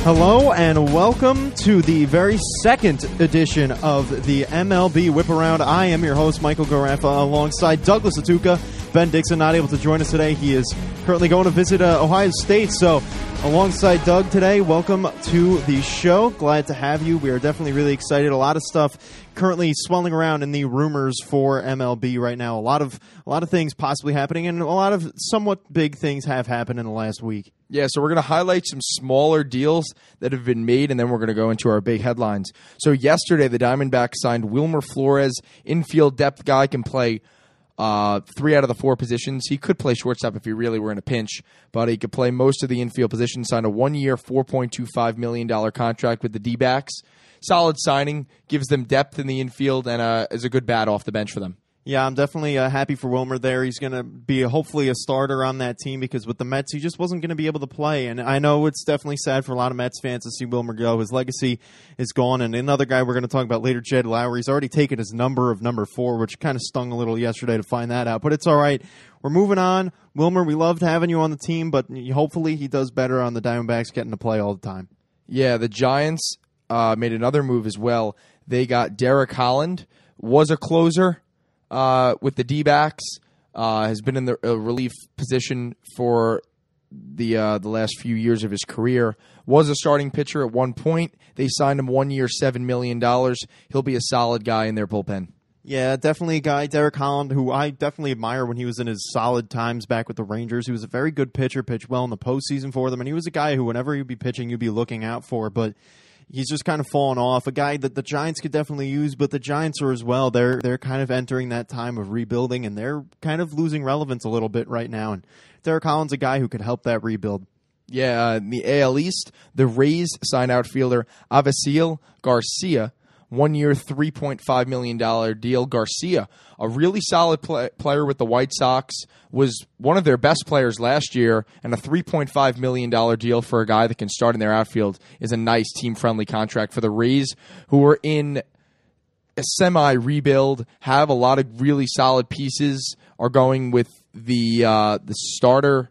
Hello and welcome to the very second edition of the MLB Whip Around. I am your host, Michael Garaffa, alongside Douglas Atuka. Ben Dixon not able to join us today. He is currently going to visit Ohio State. So alongside Doug today, welcome to the show. Glad to have you. We are definitely really excited. A lot of stuff currently swirling around in the rumors for MLB right now. A lot of things possibly happening, and a lot of somewhat big things have happened in the last week. Yeah, so we're going to highlight some smaller deals that have been made, and then we're going to go into our big headlines. So yesterday, the Diamondbacks signed Wilmer Flores, infield depth guy, can play 3 out of the 4 positions. He could play shortstop if he really were in a pinch, but he could play most of the infield positions. Signed a 1-year, $4.25 million contract with the D-backs. Solid signing, gives them depth in the infield, and is a good bat off the bench for them. Yeah, I'm definitely happy for Wilmer there. He's going to be hopefully a starter on that team because with the Mets, he just wasn't going to be able to play. And I know it's definitely sad for a lot of Mets fans to see Wilmer go. His legacy is gone. And another guy we're going to talk about later, Jed Lowry, he's already taken his number of number 4, which kind of stung a little yesterday to find that out. But it's all right. We're moving on. Wilmer, we loved having you on the team, but hopefully he does better on the Diamondbacks getting to play all the time. Yeah, the Giants made another move as well. They got Derek Holland, was a closer with the D-backs, has been in the relief position for the last few years of his career. Was a starting pitcher at one point. They signed him 1 year, $7 million. He'll be a solid guy in their bullpen. Yeah, definitely a guy, Derek Holland, who I definitely admire when he was in his solid times back with the Rangers. He was a very good pitcher, pitched well in the postseason for them, and he was a guy who whenever he'd be pitching, you'd be looking out for, but he's just kind of fallen off. A guy that the Giants could definitely use, but the Giants are as well. They're kind of entering that time of rebuilding, and they're kind of losing relevance a little bit right now. And Derek Holland's a guy who could help that rebuild. Yeah, in the AL East, the Rays signed outfielder Avisail Garcia, 1 year, $3.5 million deal. Garcia, a really solid player with the White Sox, was one of their best players last year, and a $3.5 million deal for a guy that can start in their outfield is a nice team-friendly contract for the Rays, who are in a semi-rebuild, have a lot of really solid pieces, are going with the starter.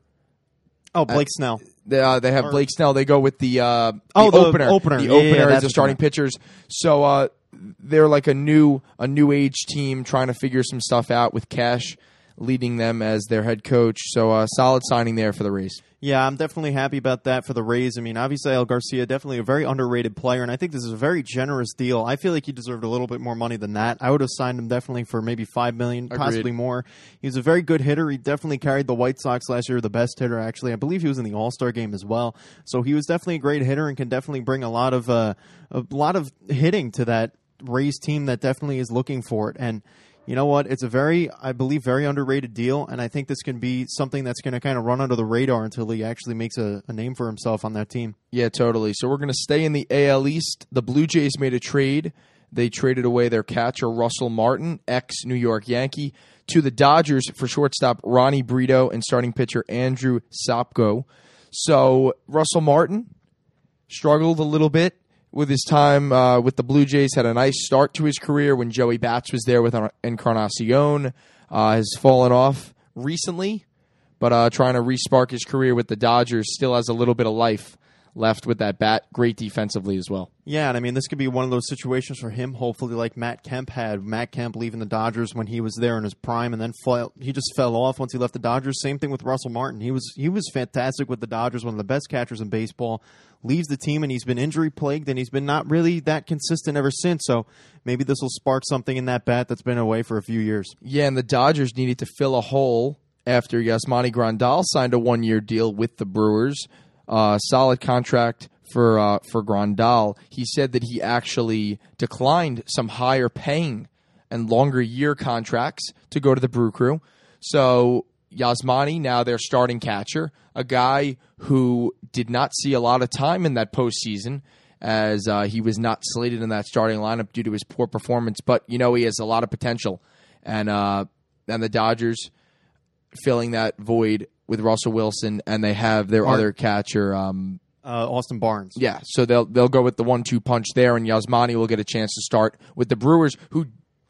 Oh, Blake Snell. They have Blake Snell. They go with the opener. The opener as the starting pitchers. So they're like a new age team trying to figure some stuff out with Cash leading them as their head coach. So solid signing there for the Rays. Yeah, I'm definitely happy about that for the Rays. I mean, Avisail Garcia, definitely a very underrated player, and I think this is a very generous deal. I feel like he deserved a little bit more money than that. I would have signed him definitely for maybe $5 million, possibly more. He was a very good hitter. He definitely carried the White Sox last year, the best hitter, actually. I believe he was in the All-Star game as well. So he was definitely a great hitter and can definitely bring a lot of hitting to that Rays team that definitely is looking for it. And you know what? It's I believe, very underrated deal, and I think this can be something that's going to kind of run under the radar until he actually makes a name for himself on that team. Yeah, totally. So we're going to stay in the AL East. The Blue Jays made a trade. They traded away their catcher, Russell Martin, ex-New York Yankee, to the Dodgers for shortstop Ronnie Brito and starting pitcher Andrew Sopko. So Russell Martin struggled a little bit with his time with the Blue Jays, had a nice start to his career when Joey Bats was there with Encarnacion. Has fallen off recently, but trying to re-spark his career with the Dodgers. Still has a little bit of life left with that bat. Great defensively as well. Yeah, and I mean, this could be one of those situations for him, hopefully, like Matt Kemp had. Matt Kemp leaving the Dodgers when he was there in his prime, and then he just fell off once he left the Dodgers. Same thing with Russell Martin. He was fantastic with the Dodgers, one of the best catchers in baseball. Leaves the team, and he's been injury-plagued, and he's been not really that consistent ever since. So maybe this will spark something in that bat that's been away for a few years. Yeah, and the Dodgers needed to fill a hole after Yasmani Grandal signed a 1-year deal with the Brewers. Solid contract for Grandal. He said that he actually declined some higher paying and longer year contracts to go to the Brew Crew. So Yasmani, now their starting catcher, a guy who did not see a lot of time in that postseason as he was not slated in that starting lineup due to his poor performance. But, he has a lot of potential. And the Dodgers filling that void with Russell Wilson, and they have their other catcher, Austin Barnes. Yeah, so they'll go with the 1-2 punch there, and Yasmani will get a chance to start with the Brewers, who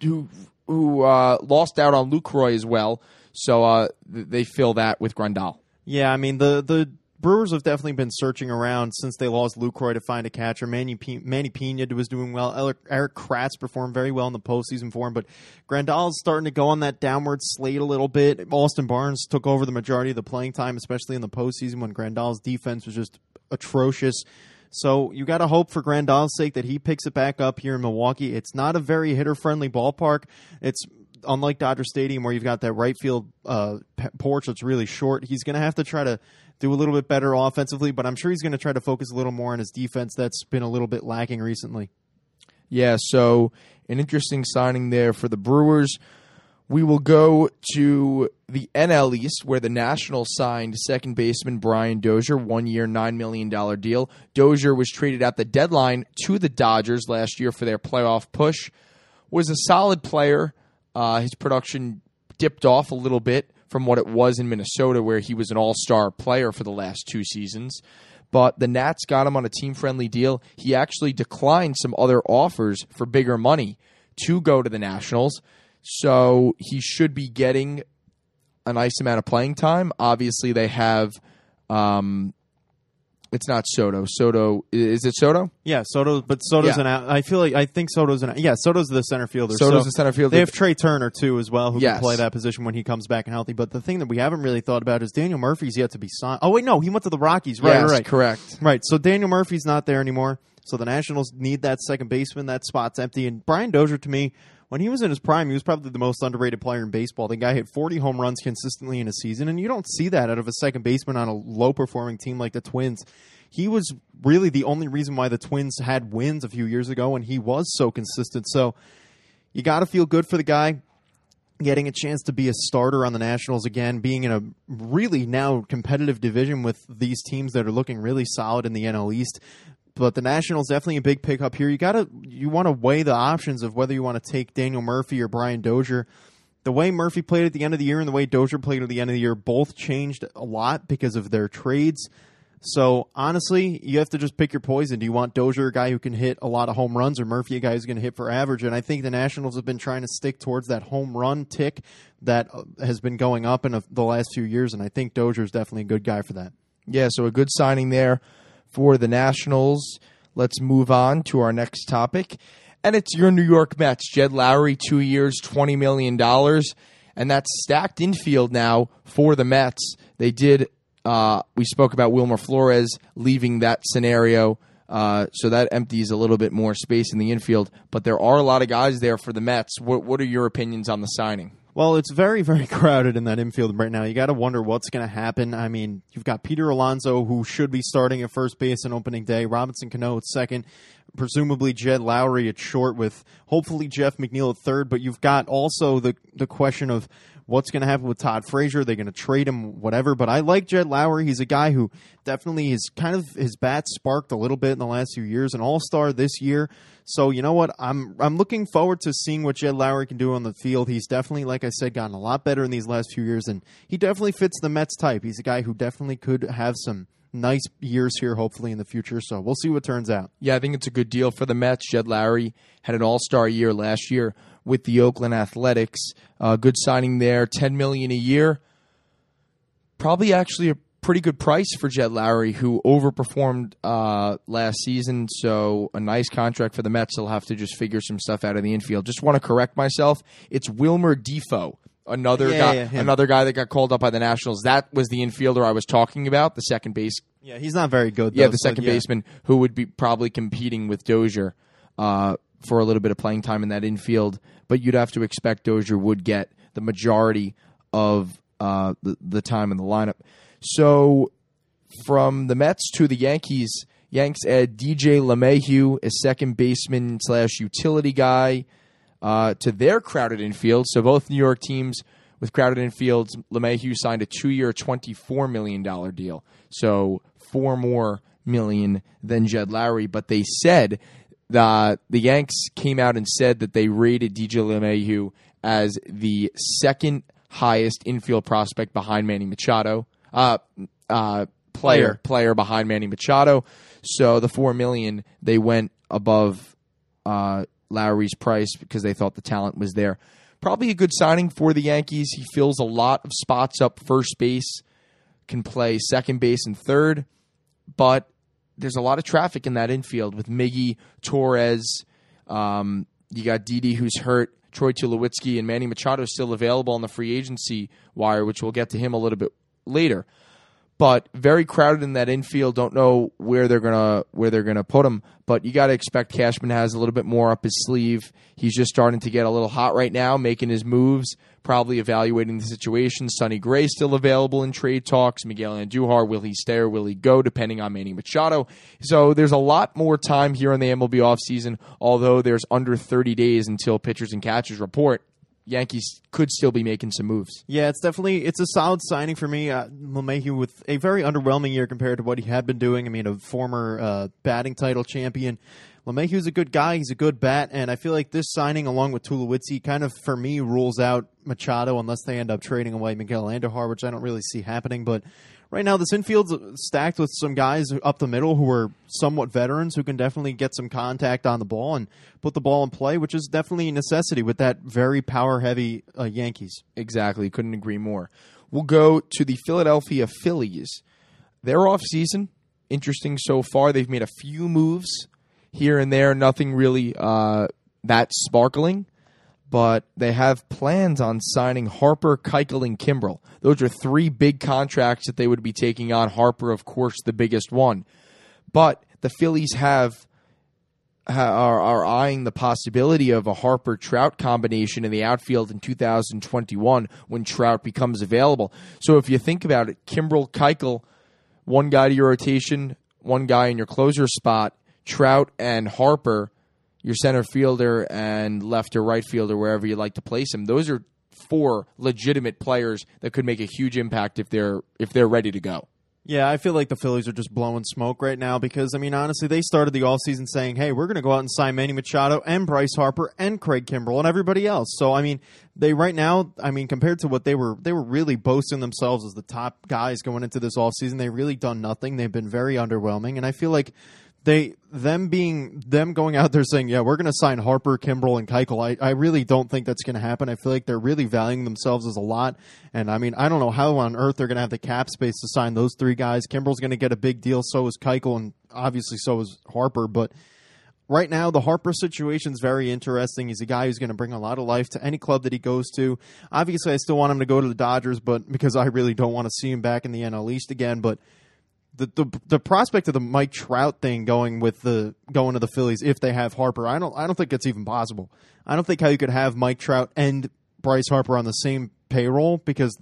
lost out on Lucroy as well. So they fill that with Grandal. Yeah, I mean the Brewers have definitely been searching around since they lost Lucroy to find a catcher. Manny Pena was doing well. Eric Kratz performed very well in the postseason for him, but Grandal's starting to go on that downward slate a little bit. Austin Barnes took over the majority of the playing time, especially in the postseason when Grandal's defense was just atrocious. So you got to hope for Grandal's sake that he picks it back up here in Milwaukee. It's not a very hitter-friendly ballpark. It's unlike Dodger Stadium where you've got that right field porch that's really short. He's going to have to try to do a little bit better offensively, but I'm sure he's going to try to focus a little more on his defense that's been a little bit lacking recently. Yeah, so an interesting signing there for the Brewers. We will go to the NL East, where the Nationals signed second baseman Brian Dozier, 1 year, $9 million deal. Dozier was traded at the deadline to the Dodgers last year for their playoff push. Was a solid player. His production dipped off a little bit from what it was in Minnesota, where he was an all-star player for the last 2 seasons. But the Nats got him on a team-friendly deal. He actually declined some other offers for bigger money to go to the Nationals. So he should be getting a nice amount of playing time. Obviously, they have it's not Soto. Soto, is it Soto? Yeah, Soto's I think Soto's Soto's the center fielder. Soto's the center fielder. They have Trey Turner, too, as well, who can play that position when he comes back and healthy. But the thing that we haven't really thought about is Daniel Murphy's yet to be signed. Oh, wait, no, he went to the Rockies. Right, yes, right. Correct. Right, so Daniel Murphy's not there anymore. So the Nationals need that second baseman. That spot's empty. And Brian Dozier, to me, when he was in his prime, he was probably the most underrated player in baseball. The guy hit 40 home runs consistently in a season, and you don't see that out of a second baseman on a low-performing team like the Twins. He was really the only reason why the Twins had wins a few years ago, and he was so consistent. So you got to feel good for the guy getting a chance to be a starter on the Nationals again, being in a really now competitive division with these teams that are looking really solid in the NL East. But the Nationals definitely a big pickup here. You want to weigh the options of whether you want to take Daniel Murphy or Brian Dozier. The way Murphy played at the end of the year and the way Dozier played at the end of the year both changed a lot because of their trades. So, honestly, you have to just pick your poison. Do you want Dozier, a guy who can hit a lot of home runs, or Murphy, a guy who's going to hit for average? And I think the Nationals have been trying to stick towards that home run tick that has been going up in the last few years, and I think Dozier is definitely a good guy for that. Yeah, so a good signing there for the Nationals. Let's move on to our next topic, and it's your New York Mets. Jed Lowry, 2 years, $20 million, and that's stacked infield now for the Mets. They did... we spoke about Wilmer Flores leaving that scenario, so that empties a little bit more space in the infield. But there are a lot of guys there for the Mets. What are your opinions on the signing? Well, it's very, very crowded in that infield right now. You got to wonder what's going to happen. I mean, you've got Peter Alonso, who should be starting at first base on opening day. Robinson Cano at second. Presumably Jed Lowry at short with hopefully Jeff McNeil at third. But you've got also the question of what's going to happen with Todd Frazier. Are they going to trade him, whatever? But I like Jed Lowry. He's a guy who definitely is kind of his bat sparked a little bit in the last few years. An all-star this year. So you know what? I'm looking forward to seeing what Jed Lowry can do on the field. He's definitely, like I said, gotten a lot better in these last few years, and he definitely fits the Mets type. He's a guy who definitely could have some nice years here, hopefully, in the future. So we'll see what turns out. Yeah, I think it's a good deal for the Mets. Jed Lowry had an all-star year last year with the Oakland Athletics. Good signing there, $10 million a year. Probably actually a pretty good price for Jed Lowry, who overperformed last season. So a nice contract for the Mets. They'll have to just figure some stuff out of the infield. Just want to correct myself. It's Wilmer Defoe. Another guy that got called up by the Nationals. That was the infielder I was talking about, the second base. Yeah, he's not very good, though. Yeah, the second baseman who would be probably competing with Dozier for a little bit of playing time in that infield. But you'd have to expect Dozier would get the majority of the time in the lineup. So from the Mets to the Yankees, Yanks add DJ LeMahieu as second baseman / utility guy to their crowded infield. So both New York teams with crowded infields, LeMahieu signed a 2-year, $24 million deal. So $4 more million than Jed Lowry. But they said the Yanks came out and said that they rated DJ LeMahieu as the second highest infield prospect behind Manny Machado. Player behind Manny Machado. So the $4 million, they went above Lowry's price because they thought the talent was there. Probably a good signing for the Yankees. He fills a lot of spots up first base. can play second base and third, but there's a lot of traffic in that infield with Miggy, Torres. You got Didi, who's hurt, Troy Tulowitzki, and Manny Machado still available on the free agency wire, which we'll get to him a little bit later. But very crowded in that infield. Don't know where they're gonna put him. But you got to expect Cashman has a little bit more up his sleeve. He's just starting to get a little hot right now, making his moves, probably evaluating the situation. Sonny Gray still available in trade talks. Miguel Andujar, will he stay or will he go, depending on Manny Machado. So there's a lot more time here in the MLB offseason, although there's under 30 days until pitchers and catchers report. Yankees could still be making some moves. Yeah, it's a solid signing for me. LeMahieu with a very underwhelming year compared to what he had been doing. I mean, a former batting title champion. LeMahieu's a good guy. He's a good bat, and I feel like this signing, along with Tulowitzki, kind of, for me, rules out Machado unless they end up trading away Miguel Andujar, which I don't really see happening. But right now, this infield's stacked with some guys up the middle who are somewhat veterans who can definitely get some contact on the ball and put the ball in play, which is definitely a necessity with that very power-heavy Yankees. Exactly. Couldn't agree more. We'll go to the Philadelphia Phillies. Their offseason, interesting so far. They've made a few moves here and there, nothing really that sparkling. But they have plans on signing Harper, Keuchel, and Kimbrel. Those are three big contracts that they would be taking on. Harper, of course, the biggest one. But the Phillies are eyeing the possibility of a Harper-Trout combination in the outfield in 2021 when Trout becomes available. So if you think about it, Kimbrel, Keuchel, one guy to your rotation, one guy in your closer spot, Trout and Harper, your center fielder and left or right fielder, wherever you like to place him. Those are four legitimate players that could make a huge impact if they're ready to go. Yeah, I feel like the Phillies are just blowing smoke right now because, I mean, honestly, they started the offseason saying, hey, we're going to go out and sign Manny Machado and Bryce Harper and Craig Kimbrel and everybody else. So, I mean, they right now, I mean, compared to what they were really boasting themselves as the top guys going into this offseason. They've really done nothing. They've been very underwhelming, and I feel like them going out there saying, yeah, we're going to sign Harper, Kimbrel, and Keuchel, I really don't think that's going to happen. I feel like they're really valuing themselves as a lot. And, I mean, I don't know how on earth they're going to have the cap space to sign those three guys. Kimbrel's going to get a big deal. So is Keuchel, and obviously so is Harper. But right now, the Harper situation is very interesting. He's a guy who's going to bring a lot of life to any club that he goes to. Obviously, I still want him to go to the Dodgers, but because I really don't want to see him back in the NL East again. But the prospect of the Mike Trout thing going to the Phillies if they have Harper, I don't think it's even possible. I don't think how you could have Mike Trout and Bryce Harper on the same payroll because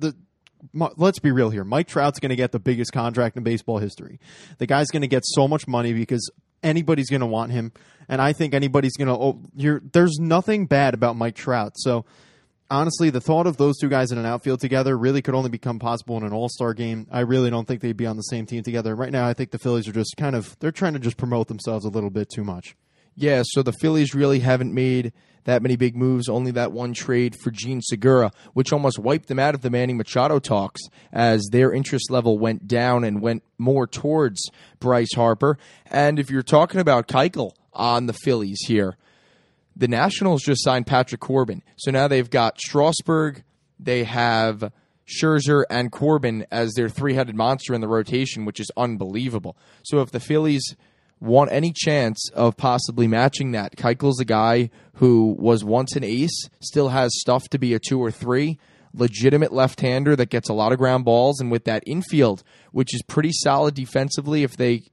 let's be real here. Mike Trout's going to get the biggest contract in baseball history. The guy's going to get so much money because anybody's going to want him, and I think anybody's going to. There's nothing bad about Mike Trout, so. Honestly, the thought of those two guys in an outfield together really could only become possible in an all-star game. I really don't think they'd be on the same team together. Right now, I think the Phillies are just they're trying to just promote themselves a little bit too much. Yeah, so the Phillies really haven't made that many big moves, only that one trade for Gene Segura, which almost wiped them out of the Manny Machado talks as their interest level went down and went more towards Bryce Harper. And if you're talking about Keuchel on the Phillies here, the Nationals just signed Patrick Corbin. So now they've got Strasburg, they have Scherzer, and Corbin as their three-headed monster in the rotation, which is unbelievable. So if the Phillies want any chance of possibly matching that, Keuchel's a guy who was once an ace, still has stuff to be a 2 or 3, legitimate left-hander that gets a lot of ground balls, and with that infield, which is pretty solid defensively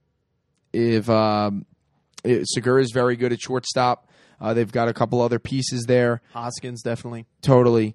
if Segura is very good at shortstop. They've got a couple other pieces there. Hoskins, definitely. Totally.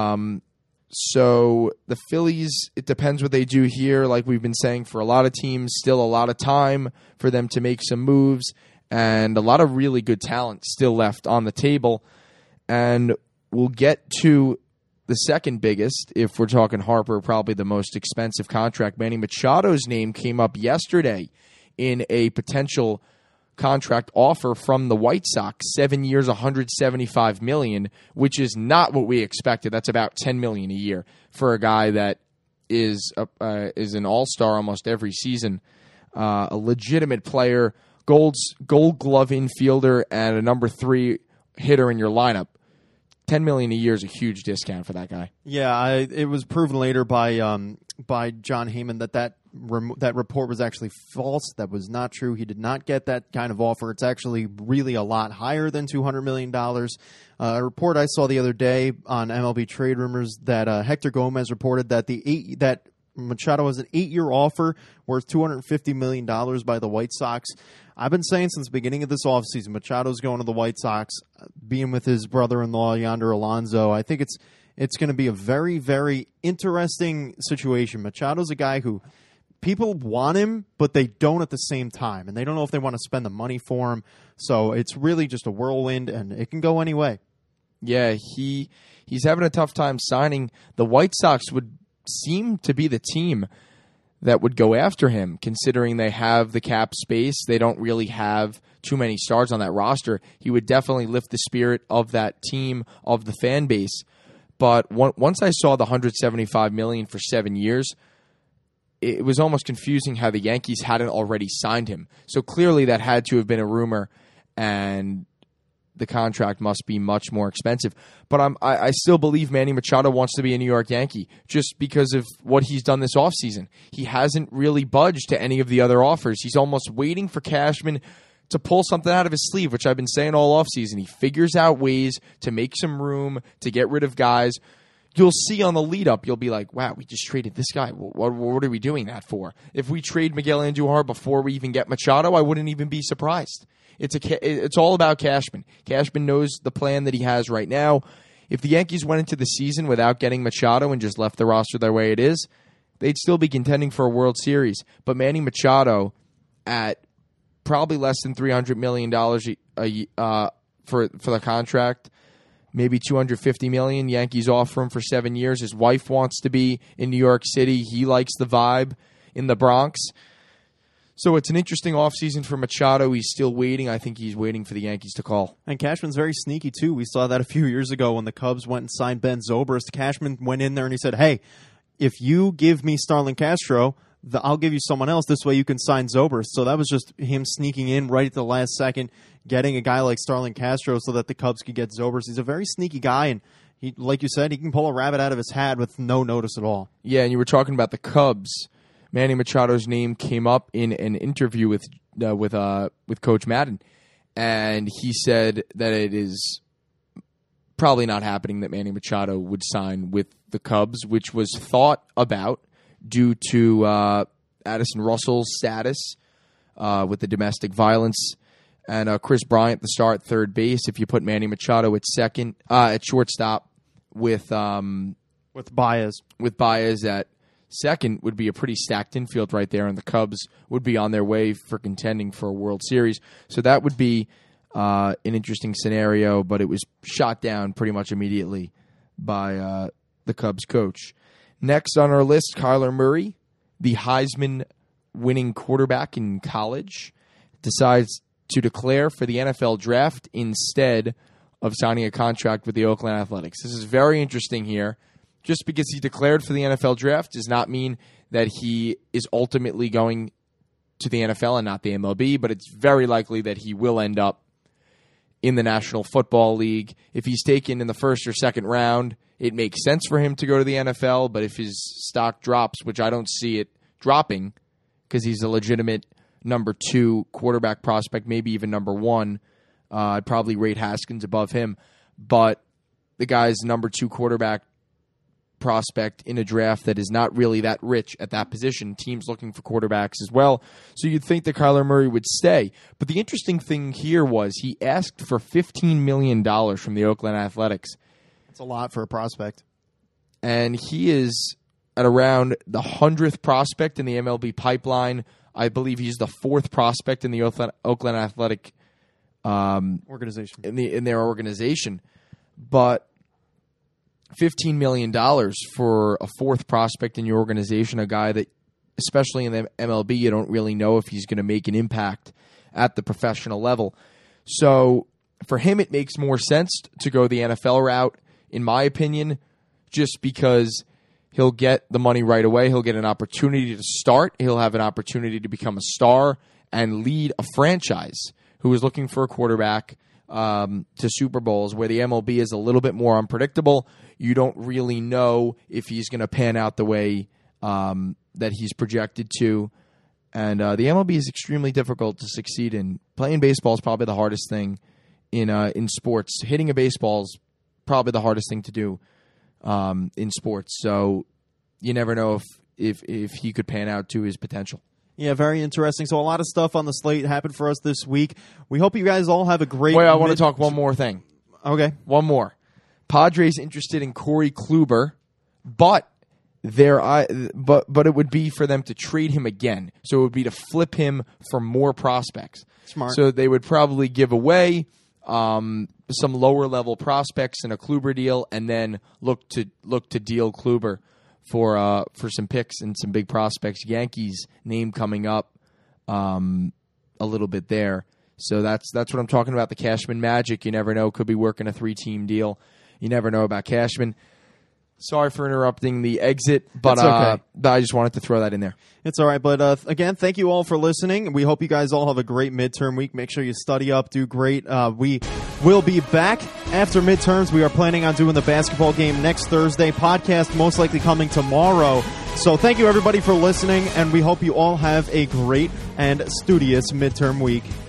So the Phillies, it depends what they do here. Like we've been saying, for a lot of teams, still a lot of time for them to make some moves and a lot of really good talent still left on the table. And we'll get to the second biggest, if we're talking Harper, probably the most expensive contract. Manny Machado's name came up yesterday in a potential contract offer from the White Sox, 7 years, $175 million, which is not what we expected. That's about $10 million a year for a guy that is an all-star almost every season, a legitimate player, Gold Glove infielder, and a number 3 hitter in your lineup. $10 million a year is a huge discount for that guy. Yeah, it was proven later by by John Heyman that report was actually false. That was not true. He did not get that kind of offer. It's actually really a lot higher than $200 million. A report I saw the other day on MLB Trade Rumors that Hector Gomez reported that that Machado has an 8-year offer worth $250 million by the White Sox. I've been saying since the beginning of this offseason, Machado's going to the White Sox, being with his brother-in-law, Yonder Alonso. I think it's going to be a very, very interesting situation. Machado's a guy who people want him, but they don't at the same time, and they don't know if they want to spend the money for him. So it's really just a whirlwind, and it can go any way. Yeah, he's having a tough time signing. The White Sox would seem to be the team that would go after him, considering they have the cap space. They don't really have too many stars on that roster. He would definitely lift the spirit of that team, of the fan base. But once I saw the $175 million for 7 years, it was almost confusing how the Yankees hadn't already signed him. So clearly that had to have been a rumor, and the contract must be much more expensive. But I still believe Manny Machado wants to be a New York Yankee just because of what he's done this offseason. He hasn't really budged to any of the other offers. He's almost waiting for Cashman to pull something out of his sleeve, which I've been saying all offseason. He figures out ways to make some room, to get rid of guys. You'll see on the lead-up, you'll be like, wow, we just traded this guy. What are we doing that for? If we trade Miguel Andujar before we even get Machado, I wouldn't even be surprised. It's all about Cashman. Cashman knows the plan that he has right now. If the Yankees went into the season without getting Machado and just left the roster the way it is, they'd still be contending for a World Series. But Manny Machado, at probably less than $300 million for the contract, maybe $250 million, Yankees offer him for 7 years. His wife wants to be in New York City. He likes the vibe in the Bronx. So it's an interesting offseason for Machado. He's still waiting. I think he's waiting for the Yankees to call. And Cashman's very sneaky, too. We saw that a few years ago when the Cubs went and signed Ben Zobrist. Cashman went in there and he said, hey, if you give me Starlin Castro, I'll give you someone else. This way you can sign Zobrist. So that was just him sneaking in right at the last second, getting a guy like Starlin Castro so that the Cubs could get Zobrist. He's a very sneaky guy, and he, like you said, he can pull a rabbit out of his hat with no notice at all. Yeah, and you were talking about the Cubs. Manny Machado's name came up in an interview with Coach Madden, and he said that it is probably not happening that Manny Machado would sign with the Cubs, which was thought about due to Addison Russell's status with the domestic violence, and Chris Bryant, the star at third base. If you put Manny Machado at shortstop with Baez at second, would be a pretty stacked infield right there, and the Cubs would be on their way for contending for a World Series. So that would be an interesting scenario, but it was shot down pretty much immediately by the Cubs coach. Next on our list, Kyler Murray, the Heisman-winning quarterback in college, decides to declare for the NFL draft instead of signing a contract with the Oakland Athletics. This is very interesting here. Just because he declared for the NFL draft does not mean that he is ultimately going to the NFL and not the MLB, but it's very likely that he will end up in the National Football League. If he's taken in the first or second round, it makes sense for him to go to the NFL, but if his stock drops, which I don't see it dropping because he's a legitimate number 2 quarterback prospect, maybe even number 1, I'd probably rate Haskins above him, but the guy's number 2 quarterback prospect in a draft that is not really that rich at that position. Teams looking for quarterbacks as well. So you'd think that Kyler Murray would stay. But the interesting thing here was he asked for $15 million from the Oakland Athletics. That's a lot for a prospect. And he is at around the 100th prospect in the MLB pipeline. I believe he's the 4th prospect in the Oakland Athletic organization. In their organization. But $15 million for a 4th prospect in your organization, a guy that, especially in the MLB, you don't really know if he's going to make an impact at the professional level. So for him, it makes more sense to go the NFL route, in my opinion, just because he'll get the money right away. He'll get an opportunity to start. He'll have an opportunity to become a star and lead a franchise who is looking for a quarterback to Super Bowls, where the MLB is a little bit more unpredictable. You don't really know if he's going to pan out the way that he's projected to. And the MLB is extremely difficult to succeed in. Playing baseball is probably the hardest thing in sports. Hitting a baseball is probably the hardest thing to do in sports. So you never know if he could pan out to his potential. Yeah, very interesting. So a lot of stuff on the slate happened for us this week. We hope you guys all have a great... Wait, I want to talk one more thing. Okay. One more. Padres interested in Corey Kluber, but it would be for them to trade him again. So it would be to flip him for more prospects. Smart. So they would probably give away some lower level prospects in a Kluber deal, and then look to deal Kluber for some picks and some big prospects. Yankees name coming up a little bit there. So that's what I'm talking about. The Cashman magic. You never know. Could be working a 3-team deal. You never know about Cashman. Sorry for interrupting the exit, but okay. I just wanted to throw that in there. It's all right. But again, thank you all for listening. We hope you guys all have a great midterm week. Make sure you study up, do great. We will be back after midterms. We are planning on doing the basketball game next Thursday. Podcast most likely coming tomorrow. So thank you, everybody, for listening, and we hope you all have a great and studious midterm week.